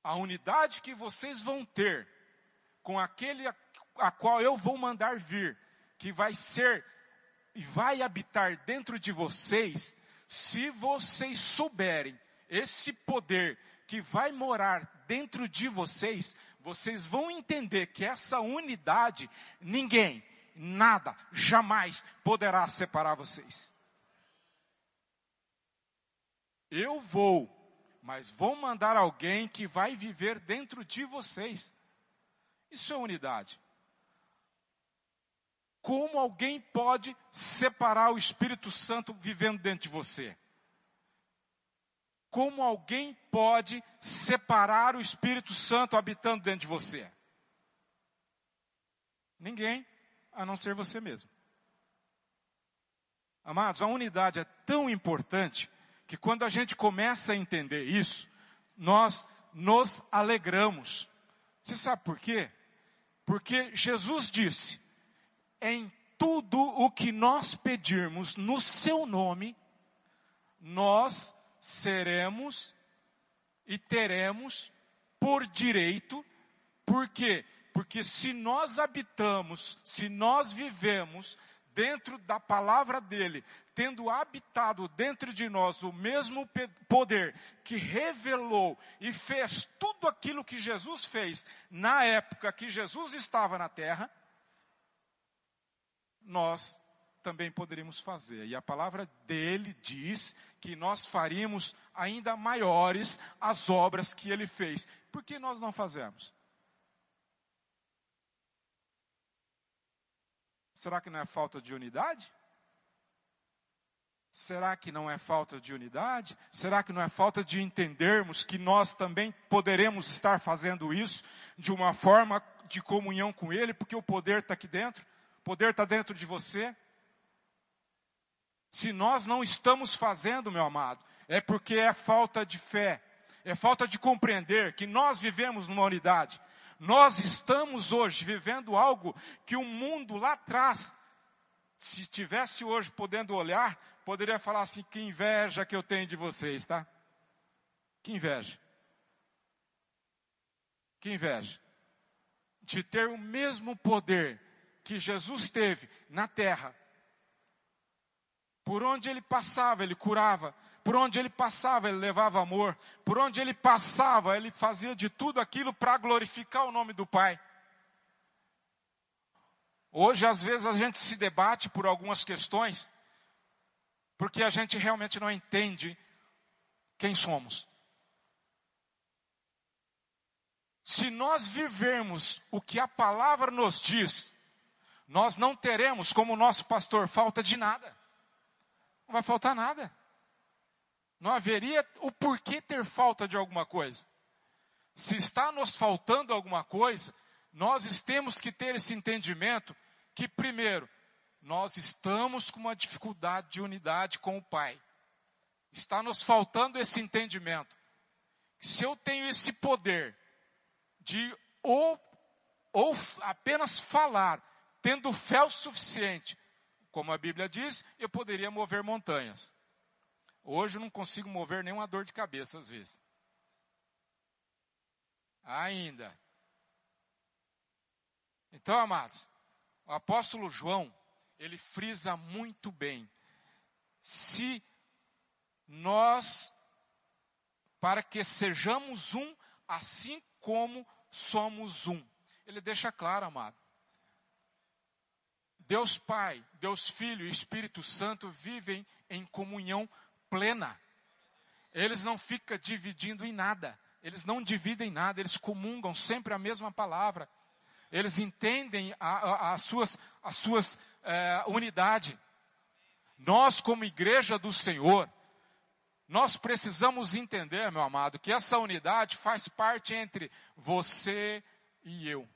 a unidade que vocês vão ter com aquele a qual eu vou mandar vir, que vai ser e vai habitar dentro de vocês, se vocês souberem esse poder que vai morar dentro de vocês, vocês vão entender que essa unidade, ninguém, nada, jamais poderá separar vocês. Eu vou, mas vou mandar alguém que vai viver dentro de vocês. Isso é unidade. Como alguém pode separar o Espírito Santo vivendo dentro de você? Como alguém pode separar o Espírito Santo habitando dentro de você? Ninguém, a não ser você mesmo. Amados, a unidade é tão importante que quando a gente começa a entender isso, nós nos alegramos. Você sabe por quê? Porque Jesus disse, em tudo o que nós pedirmos no seu nome, nós seremos e teremos por direito. Por quê? Porque se nós habitamos, se nós vivemos dentro da palavra dele, tendo habitado dentro de nós o mesmo poder que revelou e fez tudo aquilo que Jesus fez na época que Jesus estava na terra, nós também poderíamos fazer. E a palavra dele diz que nós faríamos ainda maiores as obras que ele fez. Por que nós não fazemos? Será que não é falta de unidade? Será que não é falta de unidade? Será que não é falta de entendermos que nós também poderemos estar fazendo isso de uma forma de comunhão com ele, porque o poder está aqui dentro? O poder está dentro de você? Se nós não estamos fazendo, meu amado, é porque é falta de fé, é falta de compreender que nós vivemos numa unidade. Nós estamos hoje vivendo algo que o mundo lá atrás, se tivesse hoje podendo olhar, poderia falar assim, que inveja que eu tenho de vocês, tá? Que inveja. Que inveja. De ter o mesmo poder que Jesus teve na terra. Por onde ele passava, ele curava. Por onde ele passava, ele levava amor. Por onde ele passava, ele fazia de tudo aquilo para glorificar o nome do Pai. Hoje, às vezes, a gente se debate por algumas questões, porque a gente realmente não entende quem somos. Se nós vivermos o que a palavra nos diz, nós não teremos, como o nosso pastor, falta de nada. Não vai faltar nada. Não haveria o porquê ter falta de alguma coisa. Se está nos faltando alguma coisa, nós temos que ter esse entendimento que, primeiro, nós estamos com uma dificuldade de unidade com o Pai. Está nos faltando esse entendimento. Se eu tenho esse poder de ou apenas falar, tendo fé o suficiente, como a Bíblia diz, eu poderia mover montanhas. Hoje eu não consigo mover nenhuma dor de cabeça às vezes. Ainda. Então, amados, o apóstolo João, ele frisa muito bem. Se nós, para que sejamos um, assim como somos um. Ele deixa claro, amado. Deus Pai, Deus Filho e Espírito Santo vivem em comunhão plena. Eles não ficam dividindo em nada. Eles não dividem nada. Eles comungam sempre a mesma palavra. Eles entendem as suas unidade. Nós, como igreja do Senhor, nós precisamos entender, meu amado, que essa unidade faz parte entre você e eu.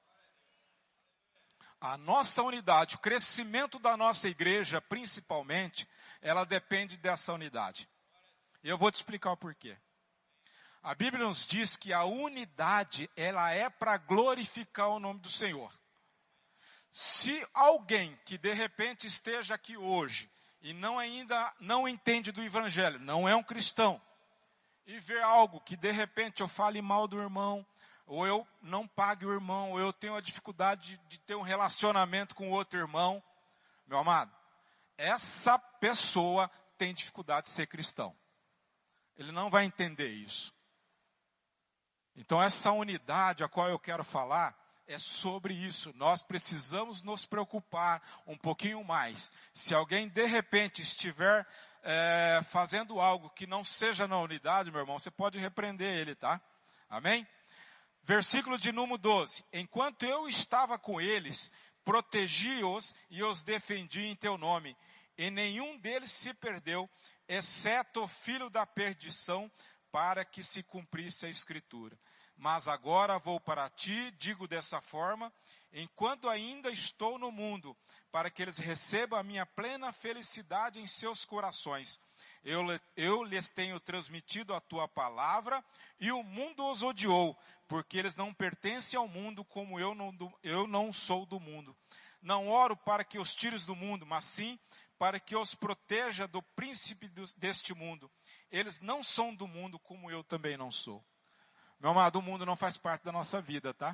A nossa unidade, o crescimento da nossa igreja, principalmente, ela depende dessa unidade. E eu vou te explicar o porquê. A Bíblia nos diz que a unidade, ela é para glorificar o nome do Senhor. Se alguém que de repente esteja aqui hoje e ainda não entende do Evangelho, não é um cristão, e ver algo que de repente eu fale mal do irmão, ou eu não pague o irmão, ou eu tenho a dificuldade de ter um relacionamento com outro irmão, meu amado, essa pessoa tem dificuldade de ser cristão. Ele não vai entender isso. Então essa unidade a qual eu quero falar é sobre isso. Nós precisamos nos preocupar um pouquinho mais. Se alguém de repente estiver fazendo algo que não seja na unidade, meu irmão, você pode repreender ele, tá? Amém? Versículo de número 12. Enquanto eu estava com eles, protegi-os e os defendi em teu nome. E nenhum deles se perdeu, exceto o filho da perdição, para que se cumprisse a escritura. Mas agora vou para ti, digo dessa forma, enquanto ainda estou no mundo, para que eles recebam a minha plena felicidade em seus corações. Eu lhes tenho transmitido a tua palavra, e o mundo os odiou, porque eles não pertencem ao mundo, como eu não sou do mundo. Não oro para que os tires do mundo, mas sim para que os proteja do príncipe deste mundo. Eles não são do mundo, como eu também não sou. Meu amado, o mundo não faz parte da nossa vida, tá?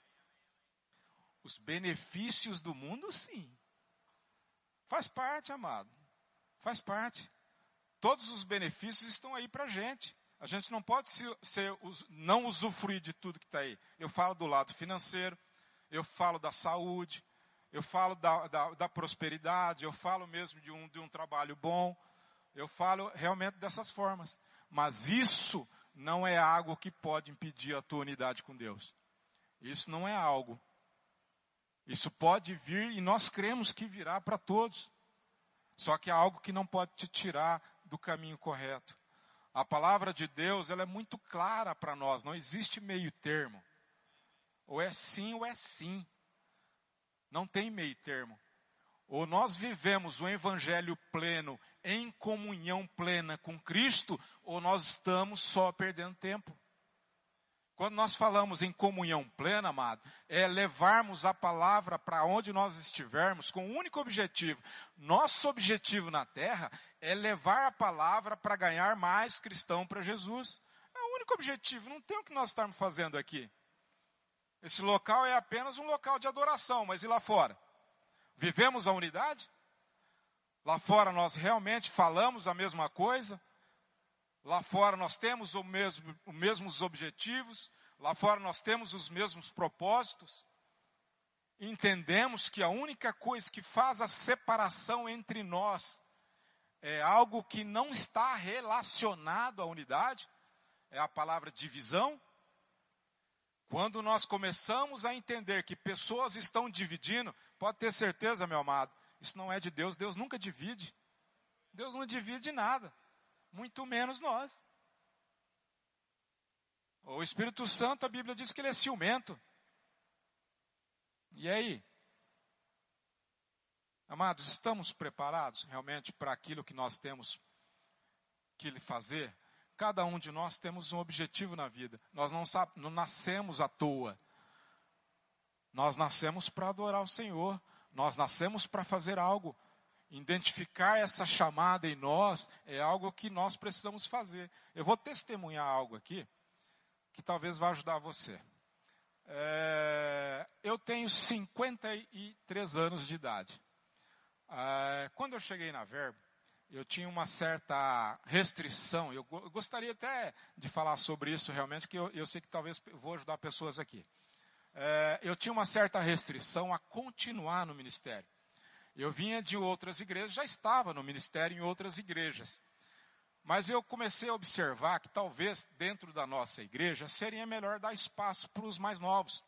Os benefícios do mundo, sim. Faz parte, amado. Faz parte. Todos os benefícios estão aí pra gente. A gente não pode não usufruir de tudo que está aí. Eu falo do lado financeiro, eu falo da saúde, eu falo da prosperidade, eu falo mesmo de um trabalho bom, eu falo realmente dessas formas. Mas isso não é algo que pode impedir a tua unidade com Deus. Isso não é algo. Isso pode vir e nós cremos que virá para todos. Só que é algo que não pode te tirar do caminho correto. A palavra de Deus, ela é muito clara para nós. Não existe meio termo. Ou é sim ou é sim. Não tem meio termo. Ou nós vivemos o evangelho pleno, em comunhão plena com Cristo, ou nós estamos só perdendo tempo. Quando nós falamos em comunhão plena, amado, é levarmos a palavra para onde nós estivermos com um único objetivo. Nosso objetivo na terra é levar a palavra para ganhar mais cristão para Jesus. É o único objetivo, não tem o que nós estamos fazendo aqui. Esse local é apenas um local de adoração, mas e lá fora? Vivemos a unidade? Lá fora nós realmente falamos a mesma coisa? Lá fora nós temos os mesmos objetivos? Lá fora nós temos os mesmos propósitos? Entendemos que a única coisa que faz a separação entre nós é algo que não está relacionado à unidade? É a palavra divisão? Quando nós começamos a entender que pessoas estão dividindo, pode ter certeza, meu amado, isso não é de Deus. Deus nunca divide. Deus não divide nada. Muito menos nós. O Espírito Santo, a Bíblia diz que ele é ciumento. E aí? Amados, estamos preparados realmente para aquilo que nós temos que fazer? Cada um de nós temos um objetivo na vida. Nós não nascemos à toa. Nós nascemos para adorar o Senhor. Nós nascemos para fazer algo. Identificar essa chamada em nós é algo que nós precisamos fazer. Eu vou testemunhar algo aqui que talvez vá ajudar você. Eu tenho 53 anos de idade. Quando eu cheguei na Verbo, eu tinha uma certa restrição. Eu gostaria até de falar sobre isso realmente, que eu sei que talvez vou ajudar pessoas aqui. Eu tinha uma certa restrição a continuar no ministério. Eu vinha de outras igrejas, já estava no ministério em outras igrejas. Mas eu comecei a observar que talvez dentro da nossa igreja seria melhor dar espaço para os mais novos.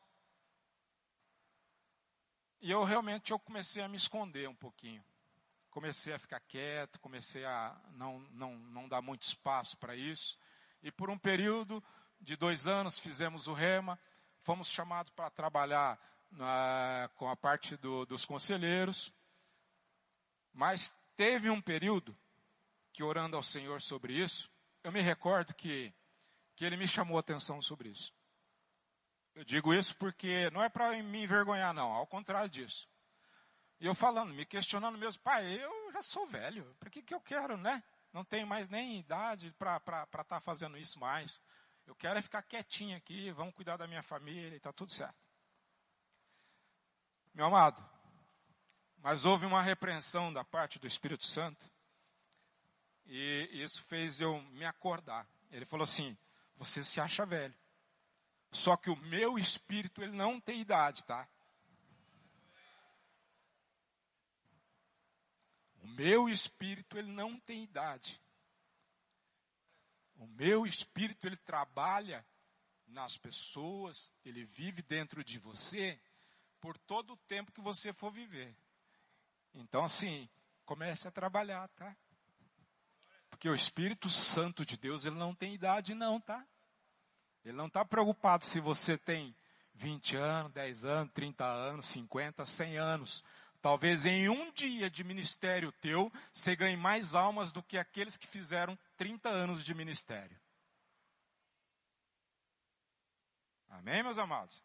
E eu comecei a me esconder um pouquinho. Comecei a ficar quieto, comecei a não dar muito espaço para isso. E por um período de 2 anos fizemos o Rema, fomos chamados para trabalhar com a parte dos conselheiros. Mas teve um período que, orando ao Senhor sobre isso, eu me recordo que Ele me chamou a atenção sobre isso. Eu digo isso porque não é para me envergonhar, não, ao contrário disso. E eu falando, me questionando mesmo, pai, eu já sou velho, para que eu quero, né? Não tenho mais nem idade para estar fazendo isso mais. Eu quero é ficar quietinho aqui, vamos cuidar da minha família e está tudo certo. Meu amado, mas houve uma repreensão da parte do Espírito Santo. E isso fez eu me acordar. Ele falou assim, você se acha velho. Só que o meu espírito, ele não tem idade, tá? O meu espírito, ele não tem idade. O meu espírito, ele trabalha nas pessoas, ele vive dentro de você por todo o tempo que você for viver. Então, assim, comece a trabalhar, tá? Porque o Espírito Santo de Deus, ele não tem idade não, tá? Ele não está preocupado se você tem 20 anos, 10 anos, 30 anos, 50, 100 anos. Talvez em um dia de ministério teu, você ganhe mais almas do que aqueles que fizeram 30 anos de ministério. Amém, meus amados?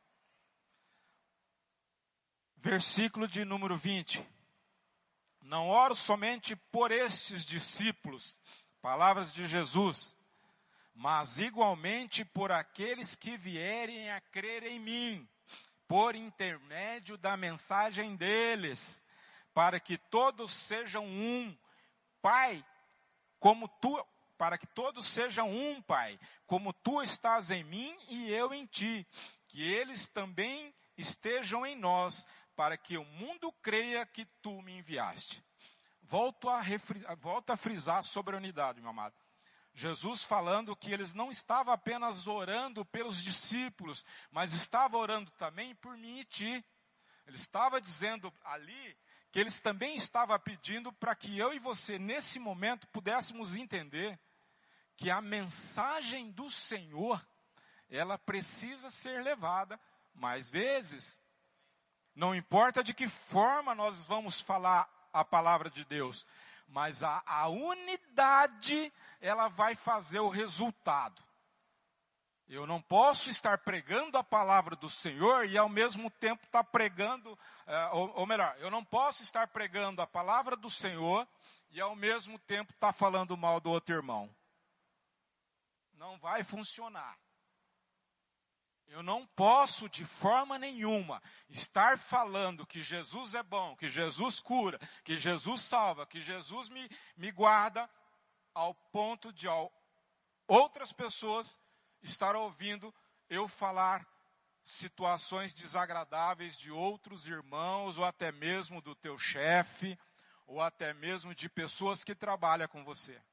Versículo de número 20. Não oro somente por estes discípulos, palavras de Jesus, mas igualmente por aqueles que vierem a crer em mim, por intermédio da mensagem deles, para que todos sejam um, Pai, como tu, para que todos sejam um, Pai, como tu estás em mim e eu em ti, que eles também estejam em nós, para que o mundo creia que tu me enviaste. Volto a frisar sobre a unidade, meu amado. Jesus falando que eles não estavam apenas orando pelos discípulos, mas estava orando também por mim e ti. Ele estava dizendo ali que eles também estavam pedindo para que eu e você, nesse momento, pudéssemos entender que a mensagem do Senhor, ela precisa ser levada mais vezes. Não importa de que forma nós vamos falar a palavra de Deus, mas a unidade, ela vai fazer o resultado. Eu não posso estar pregando a palavra do Senhor e ao mesmo tempo estar pregando, ou melhor, eu não posso estar pregando a palavra do Senhor e ao mesmo tempo estar falando mal do outro irmão. Não vai funcionar. Eu não posso de forma nenhuma estar falando que Jesus é bom, que Jesus cura, que Jesus salva, que Jesus me guarda, ao ponto de outras pessoas estar ouvindo eu falar situações desagradáveis de outros irmãos, ou até mesmo do teu chefe, ou até mesmo de pessoas que trabalham com você.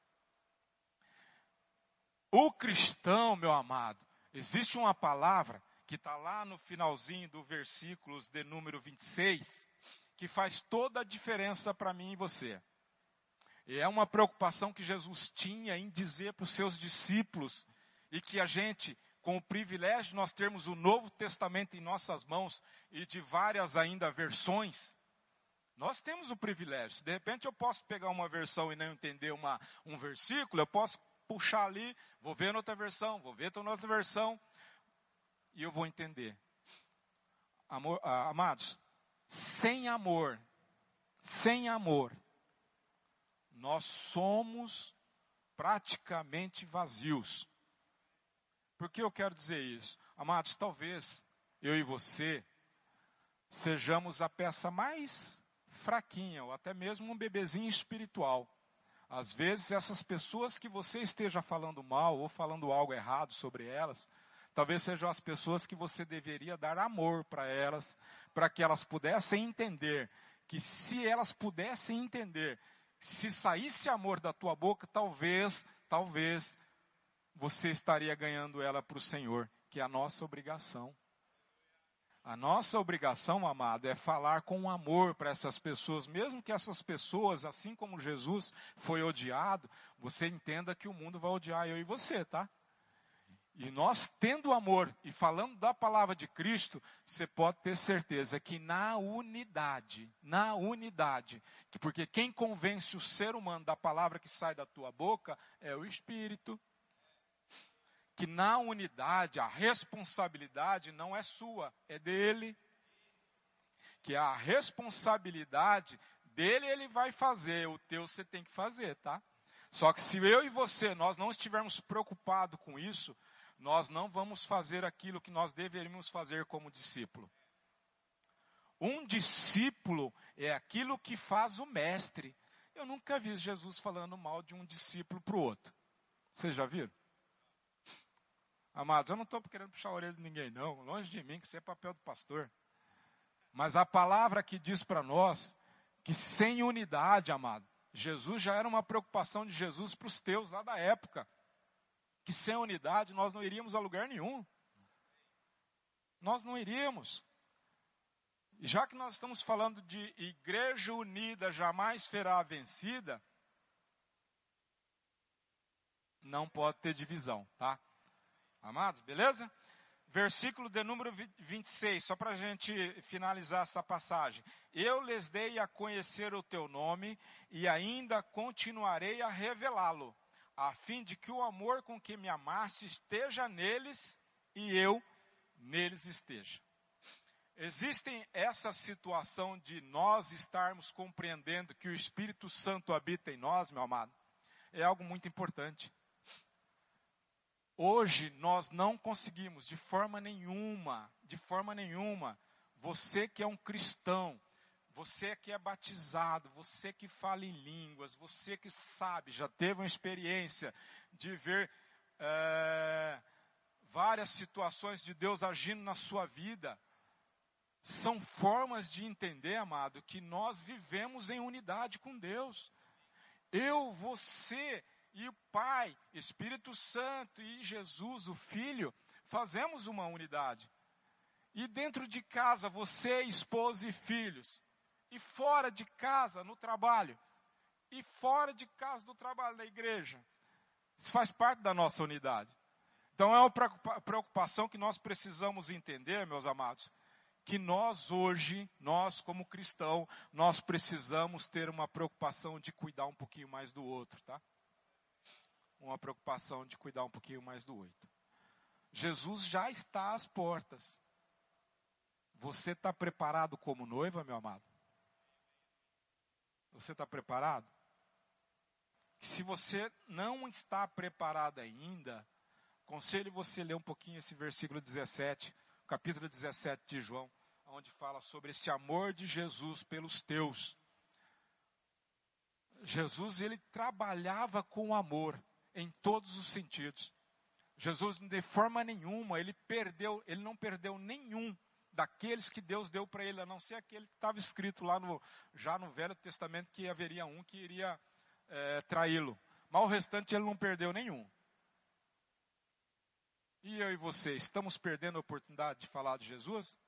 O cristão, meu amado, existe uma palavra que está lá no finalzinho do versículos de número 26, que faz toda a diferença para mim e você. E é uma preocupação que Jesus tinha em dizer para os seus discípulos, e que a gente, com o privilégio de nós termos o Novo Testamento em nossas mãos, e de várias ainda versões, nós temos o privilégio. Se de repente eu posso pegar uma versão e não entender um versículo, eu posso puxar ali, vou ver noutra versão, vou ver noutra versão, e eu vou entender. Amados, sem amor, nós somos praticamente vazios. Por que eu quero dizer isso? Amados, talvez eu e você sejamos a peça mais fraquinha, ou até mesmo um bebezinho espiritual. Às vezes essas pessoas que você esteja falando mal, ou falando algo errado sobre elas, talvez sejam as pessoas que você deveria dar amor para elas, para que elas pudessem entender, que se elas pudessem entender, se saísse amor da tua boca, talvez, você estaria ganhando ela para o Senhor, que é a nossa obrigação. A nossa obrigação, amado, é falar com amor para essas pessoas, mesmo que essas pessoas, assim como Jesus foi odiado, você entenda que o mundo vai odiar eu e você, tá? E nós, tendo amor e falando da palavra de Cristo, você pode ter certeza que na unidade, porque quem convence o ser humano da palavra que sai da tua boca é o Espírito. Que na unidade a responsabilidade não é sua, é dele. Que a responsabilidade dele ele vai fazer, o teu você tem que fazer, tá? Só que se eu e você, nós não estivermos preocupados com isso, nós não vamos fazer aquilo que nós deveríamos fazer como discípulo. Um discípulo é aquilo que faz o mestre. Eu nunca vi Jesus falando mal de um discípulo para o outro. Vocês já viram? Amados, eu não estou querendo puxar a orelha de ninguém, não. Longe de mim, que isso é papel do pastor. Mas a palavra que diz para nós que sem unidade, amado, Jesus já era uma preocupação de Jesus para os teus lá da época. Que sem unidade nós não iríamos a lugar nenhum. Nós não iríamos. E já que nós estamos falando de igreja unida jamais será vencida, não pode ter divisão, tá? Amados, beleza? Versículo de número 26, só para a gente finalizar essa passagem. Eu lhes dei a conhecer o teu nome e ainda continuarei a revelá-lo, a fim de que o amor com que me amaste esteja neles e eu neles esteja. Existem essa situação de nós estarmos compreendendo que o Espírito Santo habita em nós, meu amado, é algo muito importante. Hoje nós não conseguimos de forma nenhuma, você que é um cristão, você que é batizado, você que fala em línguas, você que sabe, já teve uma experiência de ver várias situações de Deus agindo na sua vida, são formas de entender, amado, que nós vivemos em unidade com Deus. Eu, você e o Pai, Espírito Santo e Jesus, o Filho, fazemos uma unidade. E dentro de casa, você, esposa e filhos. E fora de casa, no trabalho. E fora de casa, do trabalho da igreja. Isso faz parte da nossa unidade. Então é uma preocupação que nós precisamos entender, meus amados, que nós hoje, nós como cristão, nós precisamos ter uma preocupação de cuidar um pouquinho mais do outro, tá? Uma preocupação de cuidar um pouquinho mais do outro. Jesus já está às portas. Você está preparado como noiva, meu amado? Você está preparado? Se você não está preparado ainda, aconselho você ler um pouquinho esse versículo 17, capítulo 17 de João, onde fala sobre esse amor de Jesus pelos teus. Jesus, ele trabalhava com amor em todos os sentidos. Jesus, de forma nenhuma, ele não perdeu nenhum daqueles que Deus deu para ele, a não ser aquele que estava escrito lá já no Velho Testamento, que haveria um que iria traí-lo. Mas o restante ele não perdeu nenhum. E eu e você, estamos perdendo a oportunidade de falar de Jesus?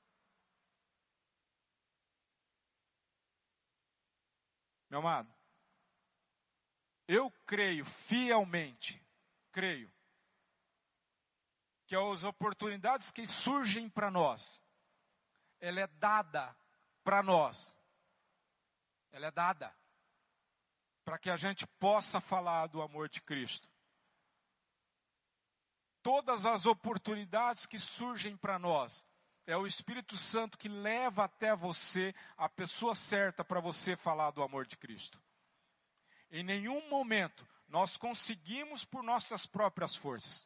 Meu amado, eu creio fielmente, que as oportunidades que surgem para nós, ela é dada para nós. Ela é dada para que a gente possa falar do amor de Cristo. Todas as oportunidades que surgem para nós, é o Espírito Santo que leva até você a pessoa certa para você falar do amor de Cristo. Em nenhum momento nós conseguimos por nossas próprias forças.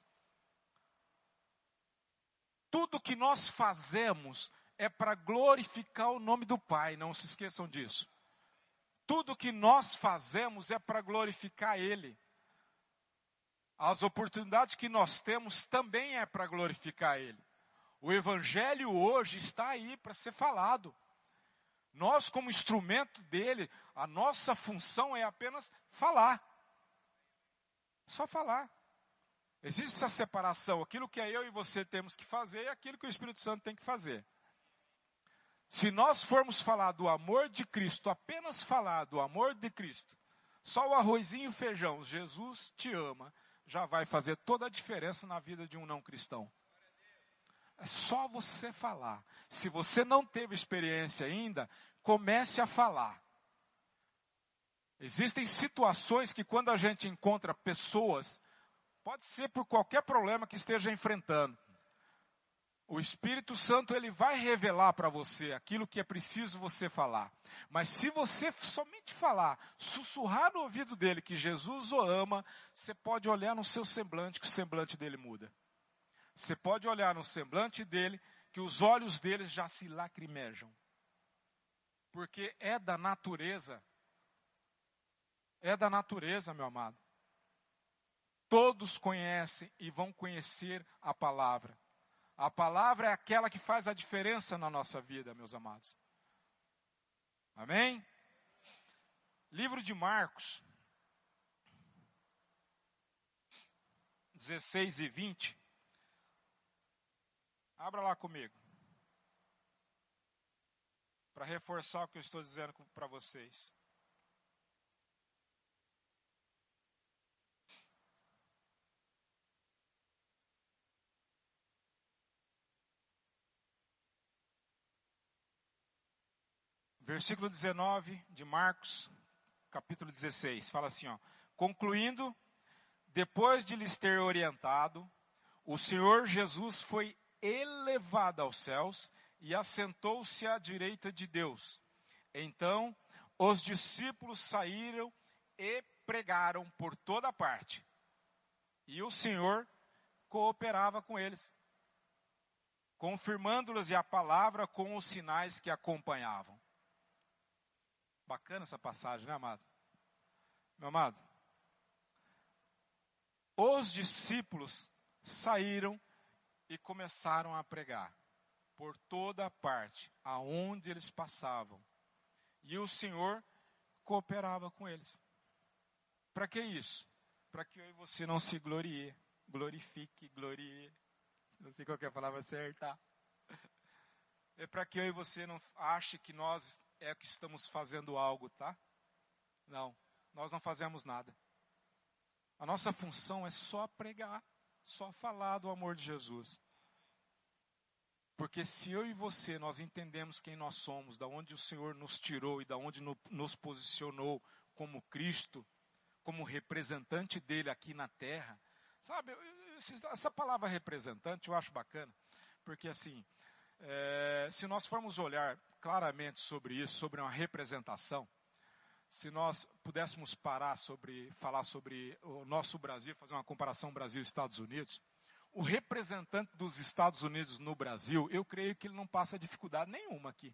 Tudo que nós fazemos é para glorificar o nome do Pai, não se esqueçam disso. Tudo que nós fazemos é para glorificar Ele. As oportunidades que nós temos também é para glorificar Ele. O Evangelho hoje está aí para ser falado. Nós, como instrumento dele, a nossa função é apenas falar. Só falar. Existe essa separação. Aquilo que eu e você temos que fazer é aquilo que o Espírito Santo tem que fazer. Se nós formos falar do amor de Cristo, apenas falar do amor de Cristo, só o arrozinho e o feijão, Jesus te ama, já vai fazer toda a diferença na vida de um não cristão. É só você falar. Se você não teve experiência ainda, comece a falar. Existem situações que quando a gente encontra pessoas, pode ser por qualquer problema que esteja enfrentando. O Espírito Santo, ele vai revelar para você aquilo que é preciso você falar. Mas se você somente falar, sussurrar no ouvido dele que Jesus o ama, você pode olhar no seu semblante, que o semblante dele muda. Você pode olhar no semblante dele, que os olhos dele já se lacrimejam. Porque é da natureza, meu amado. Todos conhecem e vão conhecer a palavra. A palavra é aquela que faz a diferença na nossa vida, meus amados. Amém? Livro de Marcos, 16 e 20. Abra lá comigo. Para reforçar o que eu estou dizendo para vocês. Versículo 19 de Marcos, capítulo 16, fala assim, ó. Concluindo, depois de lhes ter orientado, o Senhor Jesus foi elevado aos céus e assentou-se à direita de Deus. Então, os discípulos saíram e pregaram por toda parte. E o Senhor cooperava com eles, confirmando-lhes a palavra com os sinais que acompanhavam. Bacana essa passagem, né, amado? Meu amado, os discípulos saíram e começaram a pregar por toda parte, aonde eles passavam. E o Senhor cooperava com eles. Para que isso? Para que eu e você não se glorifique. Não sei qual é a palavra certa. É para que eu e você não ache que nós é que estamos fazendo algo, tá? Não, nós não fazemos nada. A nossa função é só pregar, só falar do amor de Jesus. Porque se eu e você, nós entendemos quem nós somos, da onde o Senhor nos tirou e da onde nos posicionou como Cristo, como representante dele aqui na terra, sabe, essa palavra representante eu acho bacana, porque assim, se nós formos olhar claramente sobre isso, sobre uma representação, se nós pudéssemos falar sobre o nosso Brasil, fazer uma comparação Brasil e Estados Unidos, o representante dos Estados Unidos no Brasil, eu creio que ele não passa dificuldade nenhuma aqui.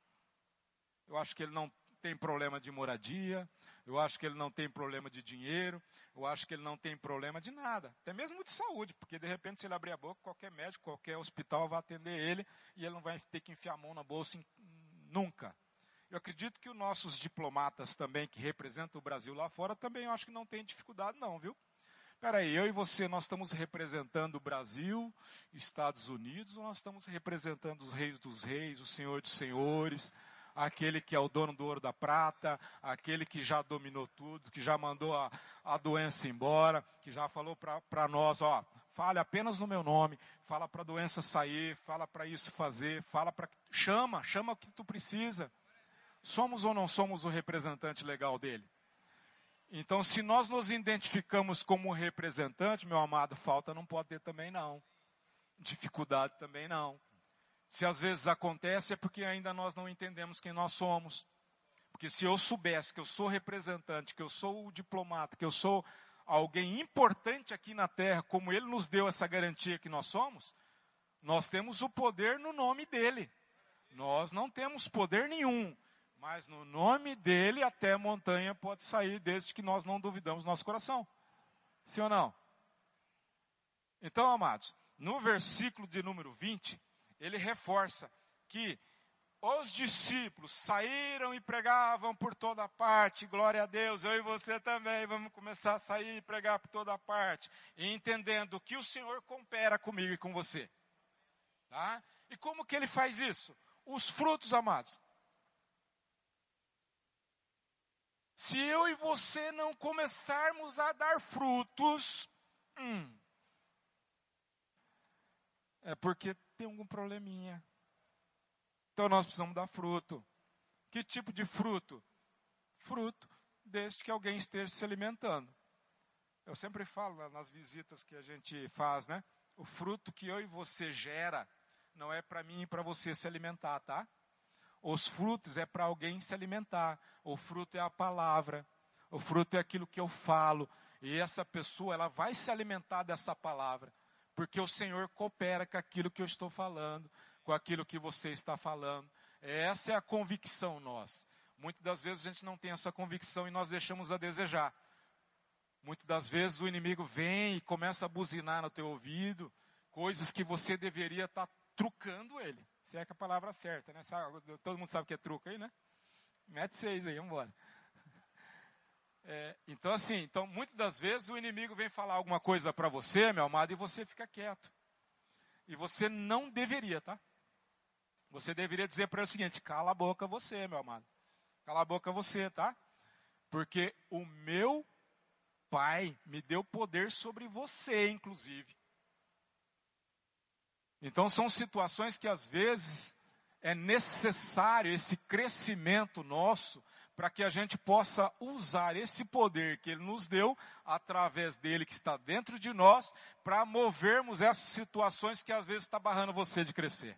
Eu acho que ele não tem problema de moradia, eu acho que ele não tem problema de dinheiro, eu acho que ele não tem problema de nada, até mesmo de saúde, porque de repente se ele abrir a boca, qualquer médico, qualquer hospital vai atender ele e ele não vai ter que enfiar a mão na bolsa nunca. Eu acredito que os nossos diplomatas também, que representam o Brasil lá fora, também eu acho que não tem dificuldade não, viu? Peraí, eu e você, nós estamos representando o Brasil, Estados Unidos, ou nós estamos representando os reis dos reis, o Senhor dos senhores, aquele que é o dono do ouro da prata, aquele que já dominou tudo, que já mandou a doença embora, que já falou para nós, ó, fale apenas no meu nome, fala para a doença sair, fala para isso fazer, chama o que tu precisa. Somos ou não somos o representante legal dele? Então, se nós nos identificamos como representante, meu amado, falta não pode ter também não. Dificuldade também não. Se às vezes acontece é porque ainda nós não entendemos quem nós somos. Porque se eu soubesse que eu sou representante, que eu sou o diplomata, que eu sou alguém importante aqui na terra, como ele nos deu essa garantia que nós somos, nós temos o poder no nome dele. Nós não temos poder nenhum. Mas no nome dele até a montanha pode sair desde que nós não duvidamos do nosso coração. Sim ou não? Então, amados, no versículo de número 20, ele reforça que os discípulos saíram e pregavam por toda parte, glória a Deus, eu e você também vamos começar a sair e pregar por toda parte, e entendendo que o Senhor coopera comigo e com você. Tá? E como que ele faz isso? Os frutos, amados. Se eu e você não começarmos a dar frutos, é porque tem algum probleminha. Então nós precisamos dar fruto. Que tipo de fruto? Fruto desde que alguém esteja se alimentando. Eu sempre falo nas visitas que a gente faz, né? O fruto que eu e você gera não é para mim e para você se alimentar, tá? Os frutos é para alguém se alimentar. O fruto é a palavra. O fruto é aquilo que eu falo. E essa pessoa, ela vai se alimentar dessa palavra. Porque o Senhor coopera com aquilo que eu estou falando, com aquilo que você está falando. Essa é a convicção nossa. Muitas das vezes a gente não tem essa convicção e nós deixamos a desejar. Muitas das vezes o inimigo vem e começa a buzinar no teu ouvido, coisas que você deveria estar trucando ele. Se é que a palavra é certa, né? Todo mundo sabe o que é truco aí, né? Mete 6 aí, vamos embora. Então assim, muitas das vezes o inimigo vem falar alguma coisa para você, meu amado, e você fica quieto. E você não deveria, tá? Você deveria dizer para ele o seguinte: cala a boca você, meu amado. Cala a boca você, tá? Porque o meu Pai me deu poder sobre você, inclusive. Então são situações que às vezes é necessário esse crescimento nosso para que a gente possa usar esse poder que Ele nos deu, através dele que está dentro de nós, para movermos essas situações que às vezes está barrando você de crescer.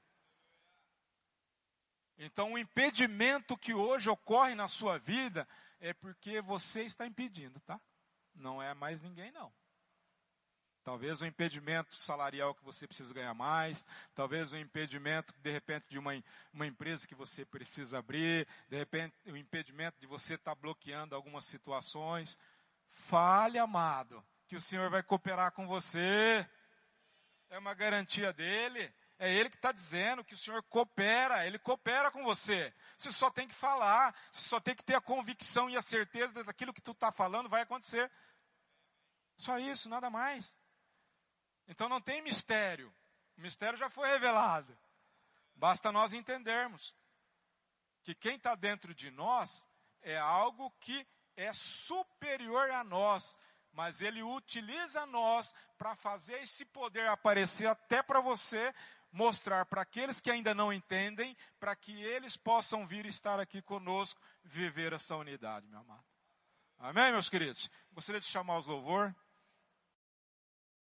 Então o impedimento que hoje ocorre na sua vida é porque você está impedindo, tá? Não é mais ninguém não. Talvez o impedimento salarial que você precisa ganhar mais, talvez o impedimento, de repente, de uma empresa que você precisa abrir, de repente, o impedimento de você estar bloqueando algumas situações. Fale, amado, que o Senhor vai cooperar com você. É uma garantia dele. É Ele que está dizendo que o Senhor coopera, Ele coopera com você. Você só tem que falar, você só tem que ter a convicção e a certeza daquilo que tu está falando vai acontecer. Só isso, nada mais. Então não tem mistério. O mistério já foi revelado. Basta nós entendermos que quem está dentro de nós é algo que é superior a nós, mas Ele utiliza nós para fazer esse poder aparecer até para você, mostrar para aqueles que ainda não entendem, para que eles possam vir estar aqui conosco, viver essa unidade, meu amado. Amém, meus queridos? Gostaria de chamar os louvor.